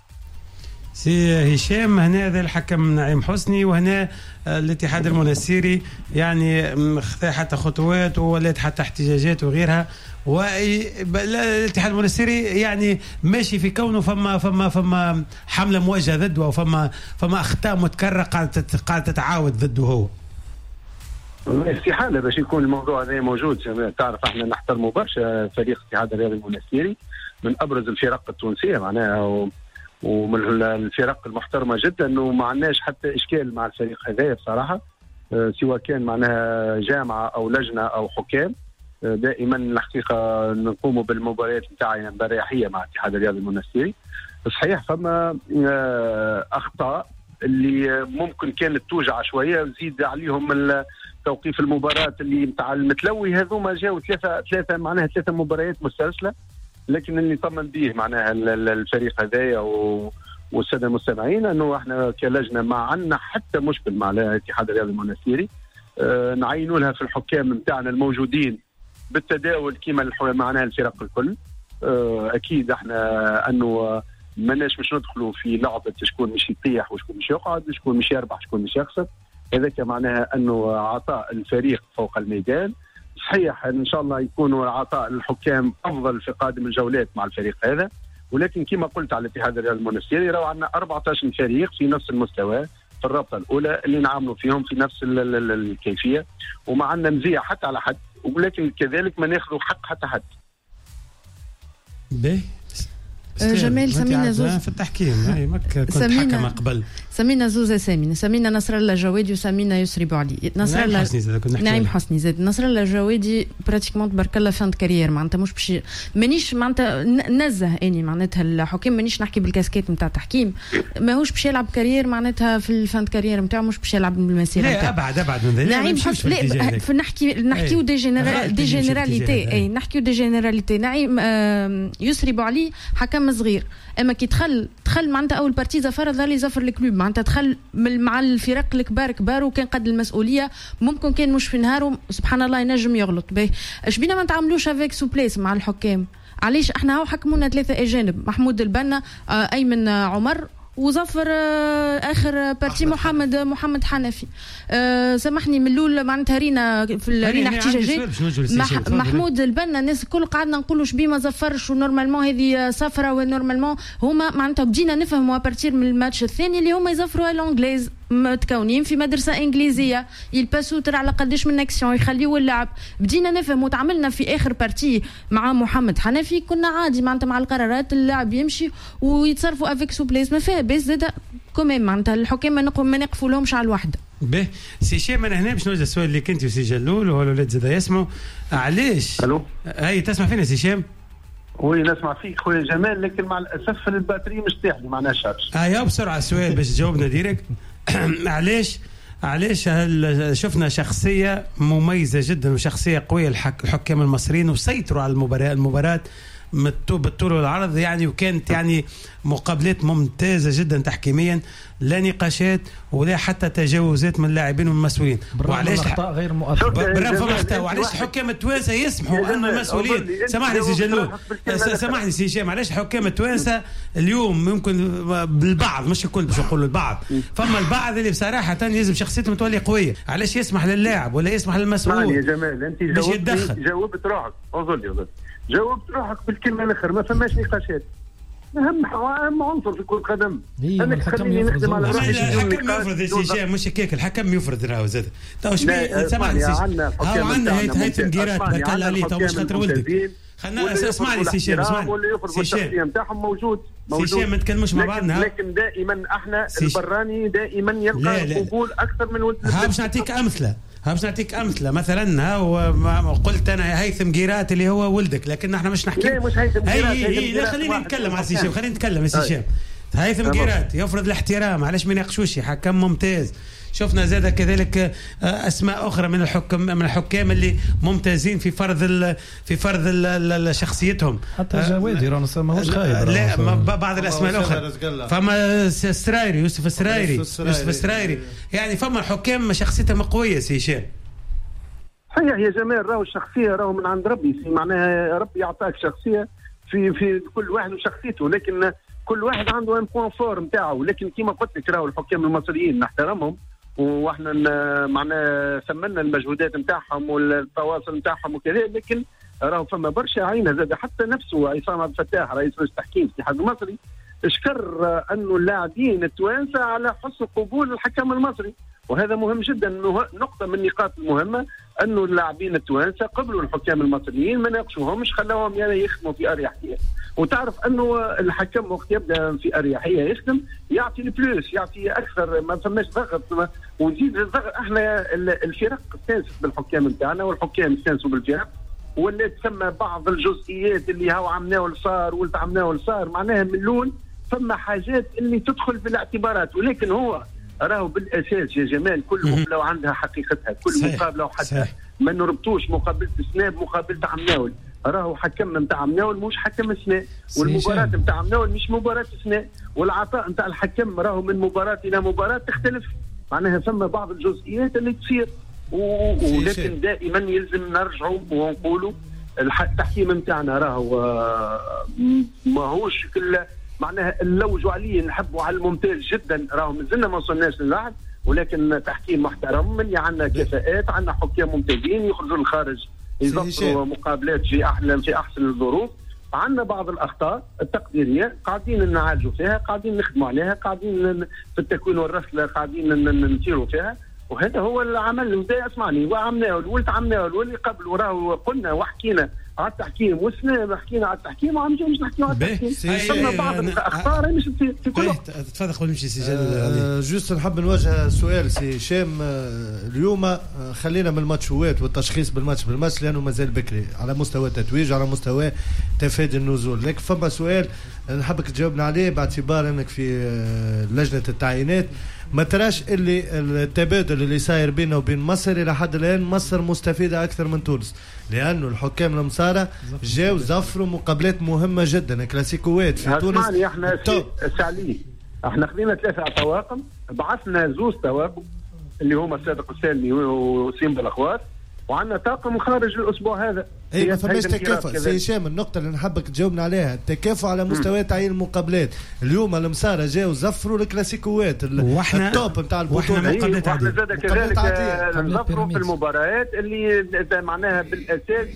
سي هشام، هنا هذا الحكم نعيم حسني، وهنا الاتحاد المنستيري يعني خذا حتى خطوات وولات حتى احتجاجات وغيرها، والاتحاد المنستيري يعني ماشي في كونه فما فما فما حمله موجهه ضده، وفما فما اخطاء متكرره قاعده قاعده تتعاود ضده هو. استحاله باش يكون الموضوع هذا موجود. تعرف احنا نحترموا برشا فريق الاتحاد الرياضي المنستيري، من ابرز الفرق التونسيه معناها و... ومن الفرق المحترمه جدا، وما عندناش حتى اشكال مع الفريق هذا بصراحه، سواء كان معناها جامعه او لجنه او حكام. دائما الحقيقه نقوم بالمباريات نتاعنا باريحيه مع الاتحاد الرياضي المنستيري. صحيح فما اخطاء اللي ممكن كانت توجع شويه، زيد عليهم توقيف المباراه اللي نتاع المتلوي، هذوما جاوا ثلاثه ثلاثه معناها ثلاثه مباريات مسترسله. لكن اللي طمن به معناها الفريق هذايا والساده المستمعين انه احنا كلجنه ما عندنا حتى مشكل مع الاتحاد الرياضي المنستيري. اه نعينوا لها في الحكام نتاعنا الموجودين بالتداول كيما معناها الفرق الكل. اه اكيد احنا انه ماناش مش ندخلوا في لعبه شكون مش يطيح وشكون مش يقعد، شكون مش يربح شكون مش يخسر. هذاك معناها انه عطاء الفريق فوق الميدان. صحيح ان شاء الله يكونوا عطاء الحكام افضل في قادم الجولات مع الفريق هذا، ولكن كما قلت على الاتحاد الرياضي المنستيري راهو عندنا أربعة عشر فريق في نفس المستوى في الرابطه الاولى اللي نعاملوا فيهم في نفس الكيفيه، وما عندنا مزيه حتى على حد، ولكن كذلك ما ناخذوا حق حتى حد. باهي جمال سمينا زوز في التحكيم. هاي مكة كنت حكم قبل. سمينا زوزة سامين، سمينا نصر الله جوادي وسمينا يسري بوعلي. نصر الله حسني زاد كنا نعيم حسني زاد. نصر الله جوادي براتيكمون تبارك الله فان كارير، معناتها مش باش مانيش معناتها نزه اني معناتها الحكام، مانيش نحكي بالكاسكيت نتاع التحكيم، ماهوش باش يلعب كارير معناتها في الفان كارير نتاعو، مش باش يلعب بالمسيره نتاعو. لا ابعد ابعد من ذلك. نعيم حسني لا في نحكي نحكيو دي جينيرال دي جينيراليتي اي نحكيو دي جينيراليتي. نعيم يسري بوعلي حكم صغير، اما كي دخل دخل معناتها اول بارتي زفر ظل يزفر الكلوب، معناتها دخل مع الفرق الكبار كبار وكان قد المسؤوليه، ممكن كان مش في نهاره سبحان الله ينجم يغلط. باهي اش بينا ما نتعاملوش افيك سوبليس مع الحكام؟ علاش احنا هاو حكمونا ثلاثه اجانب، محمود البنا آه ايمن عمر وظفر اخر بارتي محمد محمد حنفي. أه سامحني من الاول معناتها رينا في رينا احتجاجات مح محمود البنا الناس الكل قعدنا نقولوا شبي ما زفرش، ونورمالمون هذه صفرة، ونورمالمون هما معناتها بدينا نفهموا ابارتير من الماتش الثاني اللي هما يزفروا الانجليز، متكونين في مدرسه انجليزيه يلبسوا ترى على قداش من اكسيون يخليوا اللعب. بدينا نفهم وتعاملنا في اخر بارتي مع محمد حنفي كنا عادي معناتها مع القرارات اللاعب يمشي ويتصرفوا افيك سوبليس، ما فيها بس زاد كوميم معناتها الحكام ما نقوم ما نقفوا لهمش على الوحده. به سي شيم انا هنا باش نوجه السؤال اللي كنت وسي جلول وهو الاولاد زاد يسمعوا. علاش الو هاي تسمع فينا سي شيم؟ وي نسمع فيك خويا جمال، لكن مع الاسف الباتري مش تاعي معناها شارج. اه بسرعه السؤال باش تجاوبنا ديريكت. علاش علاش شفنا شخصيه مميزه جدا وشخصيه قويه الحكام المصريين وسيطروا على المباراه المباراه بالطول والعرض يعني، وكانت يعني مقابلات ممتازه جدا تحكيميا، لا نقاشات ولا حتى تجاوزات من اللاعبين والمسؤولين. وعلاش اخطاء غير مؤثره برافو اخطاء، وعلاش الحكام التوانسه يسمحوا انه المسؤولين سامحني سي جلول سامحني سي هشام، علاش الحكام التوانسه اليوم ممكن بالبعض مش الكل باش نقولوا البعض، فما البعض اللي بصراحه لازم شخصيته متولي قويه، علاش يسمح للاعب ولا يسمح للمسؤول يا جمال انت جاوبت جاوبت روحك اظل جاوبت روحك بالكلمه الاخر، ما فماش نقاشات. اهم اهم عنصر في كره القدم انك تخليني نخدم على روحي. الحكم يفرض يا سي مش هيك، الحكم يفرض راهو زاد تو شبيه سامحني سي ها عندنا هيثم قيرات بارك الله عليه تو مش خاطر ولدك. خلينا اسمعني سي شيم اسمعني سي شيم نتاعهم موجود سي شيم ما نتكلموش مع بعضنا، لكن دائما احنا البراني دائما يلقى قبول اكثر من ولد. ها باش نعطيك امثله ها باش نعطيك امثله مثلا ها وقلت انا هيثم قيرات اللي هو ولدك، لكن احنا مش نحكي لا مش هيثم قيرات. لا خليني نتكلم على سي شيم، خليني نتكلم يا سي شيم. هيثم قيرات يفرض الاحترام، علاش ما يناقشوش؟ حكم ممتاز. شفنا زاد كذلك اسماء اخرى من الحكم من الحكام اللي ممتازين في فرض في فرض شخصيتهم. حتى جوادي رانا ماهوش خايب. لا بعض الاسماء الاخرى، فما السرايري يوسف السرايري يوسف السرايري يعني فما حكام شخصيتهم قويه. سي هشام صحيح يا جمال، راهو الشخصيه راهو من عند ربي، معناها ربي يعطاك شخصيه في في كل واحد وشخصيته، لكن كل واحد عنده ان بوان فور نتاعو. لكن كما قلت لك راهو الحكام المصريين نحترمهم، واحنا معناها ثمنا المجهودات نتاعهم والتواصل نتاعهم وكذا، لكن راهو فما برشا عينه زاد. حتى نفسه عصام عبد الفتاح رئيس لجنه التحكيم في الاتحاد المصري اشكر انه اللاعبين التوانسه على حسن قبول الحكم المصري، وهذا مهم جدا. نقطه من النقاط المهمه انه اللاعبين التوانسه قبلوا الحكام المصريين، ما ناقشوهمش، خلاهم يعني يخدموا في اريحيه. وتعرف انه الحكم وقت يبدا في اريحيه يخدم يعطي البلوس، يعطي اكثر، ما فماش ضغط ونزيد الضغط. احنا الفرق استانست بالحكام نتاعنا والحكام استانسوا بالفرق، ولا تسمى بعض الجزئيات اللي هاو عملناه صار ولت عملناه صار، معناها من الاول فما حاجات اللي تدخل في الاعتبارات. ولكن هو راهو بالاساس يا جمال كل مقابله وعندها حقيقتها، كل مقابله وحتى ما نربطوش مقابله السنه بمقابله عمناول. راهو حكم نتاع عمناول مش حكم السنه، والمباراه نتاع عمناول مش مباراه السنه، والعطاء نتاع الحكم راهو من مباراه الى مباراه تختلف. معناها ثم بعض الجزئيات اللي تصير، ولكن دائما يلزم نرجعوا ونقولوا التحكيم نتاعنا راهو ماهوش كل معناها نلوجوا عليه نحبوا على الممتاز جدا، راهو مازلنا ما وصلناش للعهد، ولكن تحكيم محترم، من عندنا كفاءات، عندنا حكام ممتازين يخرجوا للخارج يضبطوا مقابلات في احسن في احسن الظروف. عندنا بعض الاخطاء التقديريه قاعدين نعالجوا فيها، قاعدين نخدموا عليها، قاعدين في التكوين والرسله قاعدين نسيروا فيها، وهذا هو العمل. وزي اسمعني وعملناه ولت عملناه واللي قبل وراه قلنا وحكينا على التحكيم والسنه حكينا على التحكيم وعم مش نحكيو على التحكيم. ثم بعض الاخطاء مش في كل وقت. تفضل قول نمشي سي جلال. جوست نحب نوجه سؤال سي هشام. اليوم خلينا من الماتشوات والتشخيص بالماتش بالماتش لانه مازال بكري على مستوى التتويج على مستوى تفادي النزول، لكن فما سؤال نحبك تجاوبنا عليه باعتبار انك في لجنه التعيينات. ما تراش اللي التبادل اللي صاير بيننا وبين مصر الى حد الان مصر مستفيده اكثر من تونس، لانه الحكام المصارى جاوا زفروا مقابلات مهمه جدا كلاسيكوات في تونس. اسمعني احنا سعلي احنا خذينا ثلاثه طواقم، بعثنا زوز طواقم اللي هما صادق السالمي وسيم بالاخوات، وعندنا طاقم خارج الاسبوع هذا. اي ما فماش تكافؤ سي هشام. النقطه اللي نحبك تجاوبنا عليها التكافؤ على مستوى تعيين المقابلات. اليوم المسارة جاوا زفروا الكلاسيكوات التوب نتاع البطوله، واحنا زاد كذلك نزفروا في المباريات اللي معناها بالاساس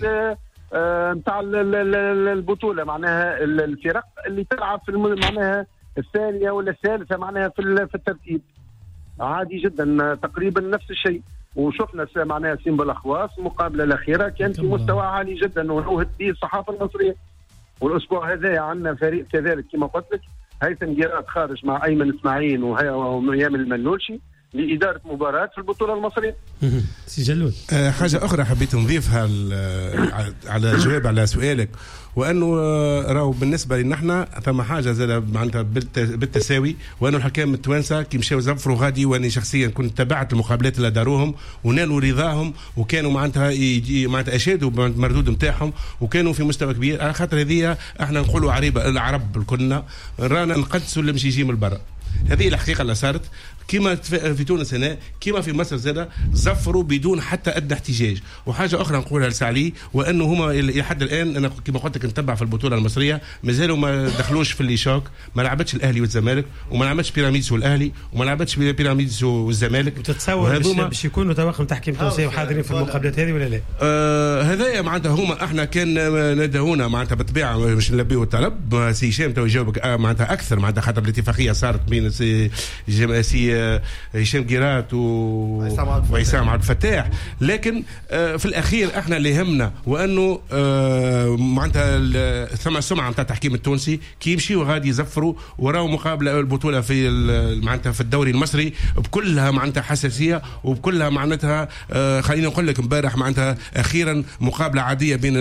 نتاع البطوله، معناها الفرق اللي تلعب في معناها الثانيه ولا الثالثه معناها في الترتيب عادي جدا تقريبا نفس الشيء. وشفنا معناها سيم بالاخواص المقابله الاخيره كان في مستوى عالي جدا ونوهت به الصحافه المصريه. والاسبوع هذا عندنا فريق كذلك كما قلت لك، هيثم قيرات خارج مع ايمن اسماعيل ومريم المنولشي لاداره مباراه في البطوله المصريه. سي جلول أه حاجه اخرى حبيت نضيفها على جواب على سؤالك، وانه راهو بالنسبه لنا احنا ثم حاجه زاد معناتها بالتساوي، وانه الحكام التوانسه كي مشاو زفروا غادي، واني شخصيا كنت تابعت المقابلات اللي داروهم ونالوا رضاهم، وكانوا معناتها يجي معناتها اشادوا بالمردود نتاعهم، وكانوا في مستوى كبير. على خاطر هذه احنا نقولوا عريبه العرب الكلنا رانا نقدسوا اللي مش يجي من البرا. هذه الحقيقه اللي صارت كما في تونس هنا كما في مصر زاد زفروا بدون حتى ادنى احتجاج. وحاجه اخرى نقولها لسعلي، وانه هما الى حد الان انا كما قلت لك نتبع في البطوله المصريه مازالوا ما دخلوش في اللي شوك، ما لعبتش الاهلي والزمالك، وما لعبتش بيراميدز والاهلي، وما لعبتش بيراميدز والزمالك. وتتصور باش يكونوا طواقم تحكيم تونسيه وحاضرين في المقابلات هذه ولا لا؟ آه هذايا معناتها هما احنا كان ندهونا معناتها بالطبيعه مش نلبيو الطلب. سي هشام تو يجاوبك آه معناتها اكثر معناتها خاطر الاتفاقيه صارت بين المحترمين سي هشام قيرات وعصام عبد الفتاح. لكن في الاخير احنا اللي يهمنا وانه معناتها ثم السمعه نتاع التحكيم التونسي كي يمشيوا غادي يزفروا وراو مقابله البطوله في معناتها في الدوري المصري بكلها معناتها حساسيه وبكلها معناتها خلينا نقول لك امبارح معناتها اخيرا مقابله عاديه بين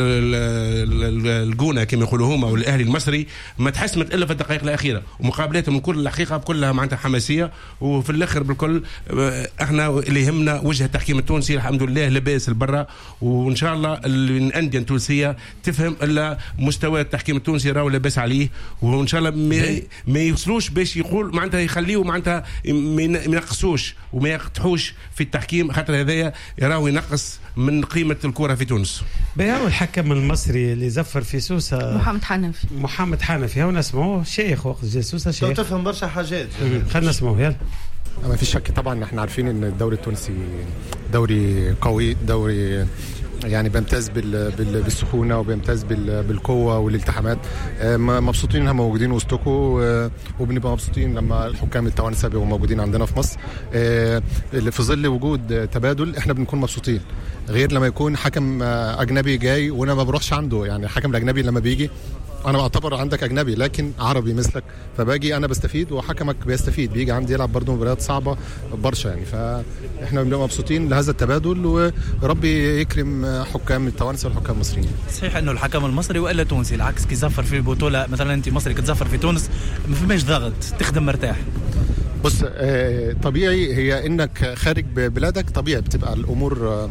الجونه كما يقولوا هما والاهلي المصري ما تحسمت الا في الدقائق الاخيره ومقابلاتهم الكل الحقيقه بكلها معناتها حماسيه. وفي الاخر بالكل احنا اللي يهمنا وجه التحكيم التونسي الحمد لله لاباس البرة وان شاء الله الانديه التونسيه تفهم الا مستوى التحكيم التونسي راهو لاباس عليه وان شاء الله ما, ما يوصلوش باش يقول معناتها يخليوا معناتها ما ينقصوش وما يقطعوش في التحكيم خاطر هذايا راهو ينقص من قيمه الكره في تونس. بهاو الحكم المصري اللي زفر في سوسه محمد حنفي محمد حنفي هو نسمعوه شيخ وقت جا سوسه شيخ تفهم برشا حاجات. خلينا نسمعوه يلا. ما في شك طبعا احنا عارفين ان الدوري التونسي دوري قوي دوري يعني بيمتاز بالسخونه وبيمتاز بالقوه والالتحامات. مبسوطين انهم موجودين وسطكم وبنبقى مبسوطين لما الحكام التوانسه بيبقوا موجودين عندنا في مصر. اللي في ظل وجود تبادل احنا بنكون مبسوطين غير لما يكون حكم اجنبي جاي وانا ما بروحش عنده. يعني الحكم الاجنبي لما بيجي انا بعتبر عندك اجنبي لكن عربي مثلك فباجي انا بستفيد وحكمك بيستفيد بيجي عندي يلعب برضه مباريات صعبه برشا يعني. فاحنا بنبقى مبسوطين لهذا التبادل وربي يكرم حكام التوانسه والحكام المصريين. صحيح انه الحكم المصري والا تونسي العكس كي زفر في البطوله مثلا انت مصري كتزفر في تونس ما فماش ضغط تخدم مرتاح. بص طبيعي هي انك خارج بلادك طبيعي بتبقى الامور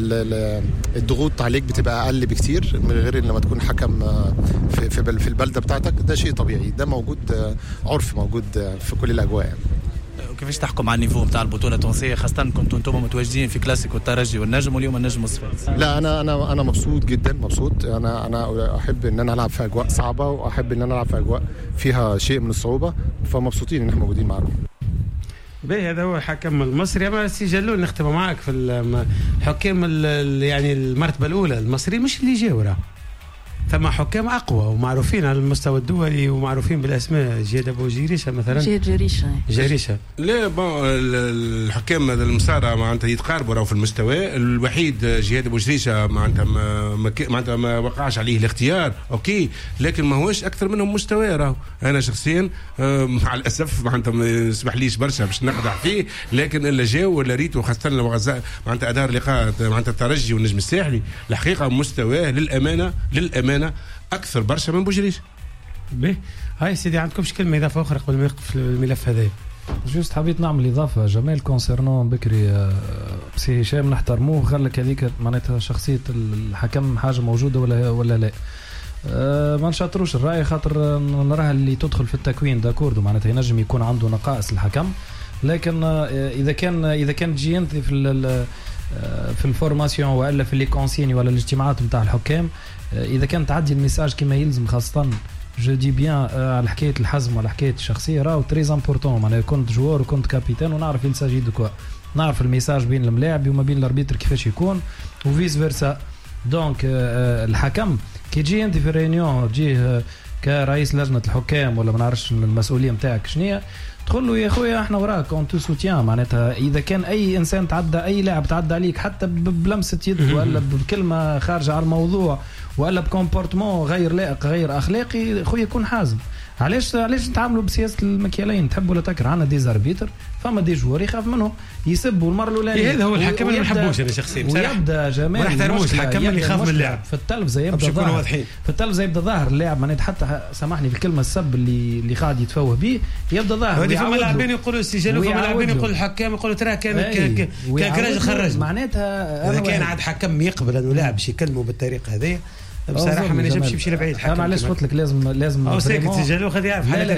الضغوط عليك بتبقى اقل بكتير من غير لما تكون حكم في في البلده بتاعتك. ده شيء طبيعي ده موجود عرف موجود في كل الاجواء يعني. وكيفاش تحكم على النيفو نتاع البطوله التونسيه خاصه كنتوا انتم متواجدين في كلاسيكو الترجي والنجم واليوم النجم والصفاقس؟ لا انا انا انا مبسوط جدا مبسوط. انا انا احب ان انا العب في اجواء صعبه واحب ان انا العب في اجواء فيها شيء من الصعوبه فمبسوطين ان احنا موجودين معاكم. باهي هذا هو الحكم المصري. اما سي جلول نختم معك في الحكام يعني المرتبه الاولى المصري مش اللي جاوا راه ثم حكام اقوى ومعروفين على المستوى الدولي ومعروفين بالاسماء. جيد ابو جريشه مثلا جيد جريشه جريشه لا بون الحكام هذا المسارة معناتها يتقاربوا راهو في المستوى. الوحيد جهاد ابو جريشه معناتها معناتها ما وقعش عليه الاختيار اوكي لكن ما هوش اكثر منهم مستوى راهو. انا شخصيا مع الاسف معناتها ما يسمحليش برشا باش نقدح فيه لكن الا جاو ولا ريتو خاصه معناتها ادار لقاء معناتها الترجي والنجم الساحلي الحقيقه مستواه للامانه للامانه اكثر برشا من بوجريش. به هاي سيدي عندكمش كلمه اضافه اخرى قبل ما يوقف الملف هذا؟ جوست حبيت نعمل اضافه جمال كونسيرنون بكري سي هشام نحترموه قال لك هذيك معناتها شخصيه الحكم حاجه موجوده ولا ولا لا. أه ما نشاطروش الراي خاطر نراها اللي تدخل في التكوين داكوردو معناتها ينجم يكون عنده نقائص الحكم لكن اذا كان اذا كان تجي انت في في الفورماسيون والا في لي كونسيني ولا الاجتماعات نتاع الحكام اذا كان تعدي الميساج كما يلزم خاصه جو دي بيان على حكايه الحزم ولا حكايه الشخصيه راهو تري امبورطون. معناها كنت جوار وكنت كابيتان ونعرف يلساجي دو كوا نعرف الميساج بين الملاعب وما بين الاربيتر كيفاش يكون وفيس فيرسا. دونك الحكم كي تجي انت في الريونيون تجي كرئيس لجنه الحكام ولا ما نعرفش المسؤوليه نتاعك شنو تقول له يا خويا احنا وراك اون تو سوتيان. معناتها اذا كان اي انسان تعدى اي لاعب تعدى عليك حتى بلمسه يد ولا بكلمه خارجه على الموضوع ولا بكومبورتمون غير لائق غير اخلاقي خويا يكون حازم. علاش علاش نتعاملوا بسياسه المكيالين تحب ولا تكره؟ عندنا دي زاربيتر فما دي جوار يخاف منهم يسبوا المره الاولانيه. هذا هو الحكم اللي ما نحبوش انا شخصيا بصراحه. ويبدا جمال ما نحترموش الحكم اللي يخاف من اللاعب في التلفزه يبدا ظاهر في التلفزه يبدا ظاهر اللاعب معناتها حتى سامحني بالكلمه السب اللي اللي قاعد يتفوه به يبدا ظاهر. هذه فما لاعبين يقولوا السجل وفما لاعبين يقول الحكام يقولوا ترى كان كان كراج خرج. معناتها اذا كان عاد حكم يقبل انه لاعب باش يكلمه بالطريقه هذه بصراحه ما نجمش يمشي لبعيد. انا علاش قلت لك لازم لازم او ساكت سجلوا خذ يعرف حاله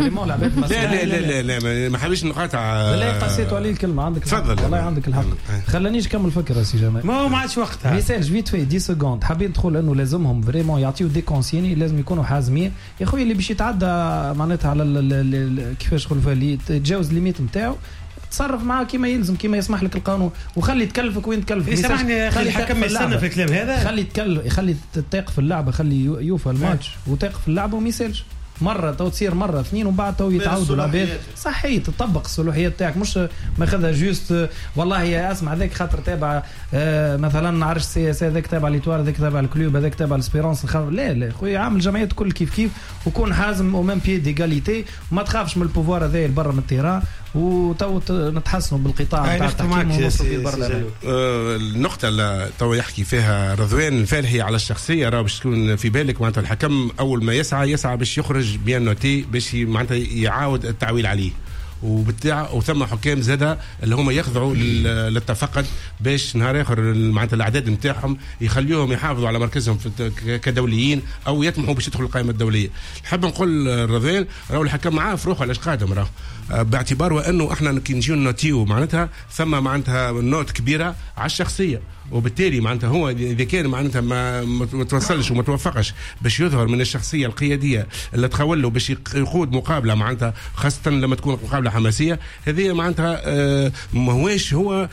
لا لا لا لا ما حبيتش نقاطع. لا قصيتوا عليه الكلمه عندك تفضل والله عندك الحق. خلانيش نكمل فكره سي جمال ما هو ما عادش وقتها. ميساج فيت في عشرة سكوند حابين تقول انه لازمهم فريمون يعطيو دي كونسيني لازم يكونوا حازمين يا خويا اللي باش يتعدى معناتها على كيفاش نقولوا فيها اللي يتجاوز الليميت نتاعو تصرف معاه كما يلزم كما يسمح لك القانون وخلي تكلفك وين تكلفك. سامحني خلي الحكم يستنى في الكلام هذا خلي تكلف خلي تتاق في اللعبه خلي يوفى الماتش وتاق في اللعبه وما يسالش مره تو تصير مره اثنين ومن بعد تو يتعودوا العباد صحيح تطبق الصلاحيات تاعك مش ماخذها جوست والله يا اسمع هذاك خاطر تابع آه مثلا نعرفش سي اس هذاك تابع ليتوار هذاك تابع الكلوب هذاك تابع الاسبيرونس لا لا خويا عامل جمعيات كل كيف كيف وكون حازم او ميم بيي ديغاليتي وما تخافش من البوفوار هذا برا من التيران وتو نتحسنوا بالقطاع نتاع التحكيم ونوصلوا فيه برا آه النقطه اللي تو يحكي فيها رضوان الفالحي على الشخصيه راه باش تكون في بالك معناتها الحكم اول ما يسعى يسعى باش يخرج بيان نوتي باش معناتها يعاود التعويل عليه وبتاع وثم حكام زاده اللي هم يخضعوا للتفقد باش نهار اخر معناتها الاعداد نتاعهم يخليوهم يحافظوا على مركزهم كدوليين او يطمحوا باش يدخلوا القائمه الدوليه. نحب نقول رضوان راهو الحكم معاه في روحه علاش قادم راه باعتبار وانه احنا كي نجيو نوتيو معناتها ثم معناتها نوت كبيره على الشخصيه وبالتالي معناتها هو اذا كان معناتها ما ما توصلش وما توفقش باش يظهر من الشخصيه القياديه اللي تخول له باش يقود مقابله معناتها خاصه لما تكون مقابله حماسيه هذه معناتها آه ما هوش هو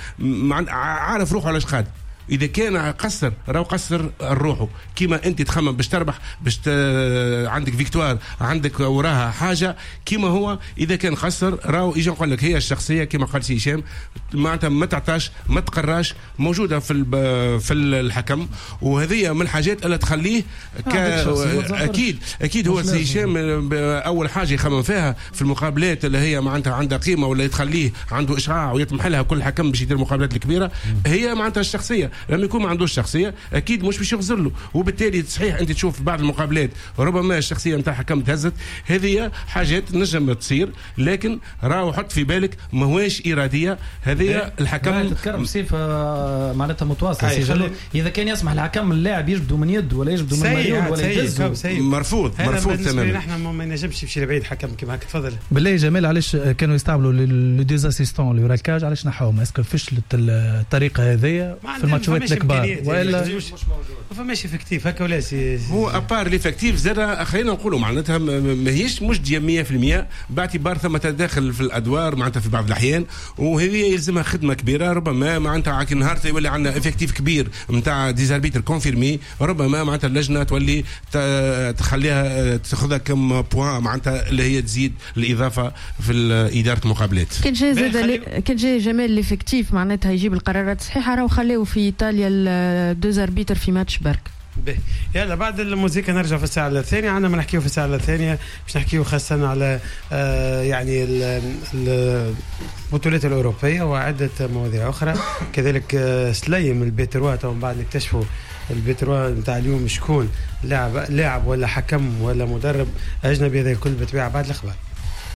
عارف روحه علاش قاد. اذا كان قصر راهو قصر روحه كيما انت تخمم باش تربح باش ت... عندك فيكتوار عندك وراها حاجه كيما هو اذا كان قصر راهو يجي نقول لك هي الشخصيه كيما قال سي هشام معناتها ما تعطاش ما تقراش موجوده في الب... في الحكم وهذه من الحاجات اللي تخليه ك... اكيد اكيد هو سي هشام اول حاجه يخمم فيها في المقابلات اللي هي معناتها عندها قيمه ولا تخليه عنده اشعاع ويطمح لها كل حكم باش يدير المقابلات الكبيره هي معناتها الشخصيه لما يكون ما عندوش شخصيه اكيد مش باش يغزر له وبالتالي صحيح انت تشوف بعض المقابلات ربما الشخصيه نتاع حكم تهزت هذه حاجات نجم تصير لكن راهو حط في بالك ما هواش اراديه هذه الحكم تتكرم سيف معناتها متواصل سجله اذا كان يسمح الحكم اللاعب يجبدوا من يد ولا يجبدوا من مريول ولا يهزوا مرفوض مرفوض تماما احنا ما نجمش يمشي لبعيد حكم كيما هكا تفضل بالله جمال علاش كانوا يستعملوا لو ديز اسيستون لو راكاج علاش نحاهم اسكو فشلت الطريقه هذه في الماتشات الكبار ولا ما فماش افكتيف هكا ولا سي هو ابار ليفكتيف زاد خلينا نقولوا معناتها ماهيش مش مية في المية باعتبار ثم تداخل في الادوار معناتها في بعض الاحيان وهذه يلزمها خدمه كبيره ربما معناتها عاك نهار يولي عندنا افكتيف كبير نتاع ديزاربيتر كونفيرمي ربما معناتها اللجنه تولي تخليها تاخذها كم بوان معناتها اللي هي تزيد الاضافه في اداره المقابلات. كان جاي زاد كان جاي جمال ليفكتيف معناتها يجيب القرارات الصحيحه راهو خليو في ايطاليا دوز اربيتر في ماتش برك. به يلا بعد الموسيقى نرجع في الساعه الثانيه عندنا ما نحكيو في الساعه الثانيه باش نحكيو خاصه على آه يعني البطولات الاوروبيه وعده مواضيع اخرى كذلك آه سليم البيتروا ومن بعد نكتشفوا البيتروا نتاع اليوم شكون لاعب لاعب ولا حكم ولا مدرب اجنبي هذا الكل بطبيعه بعد الاخبار.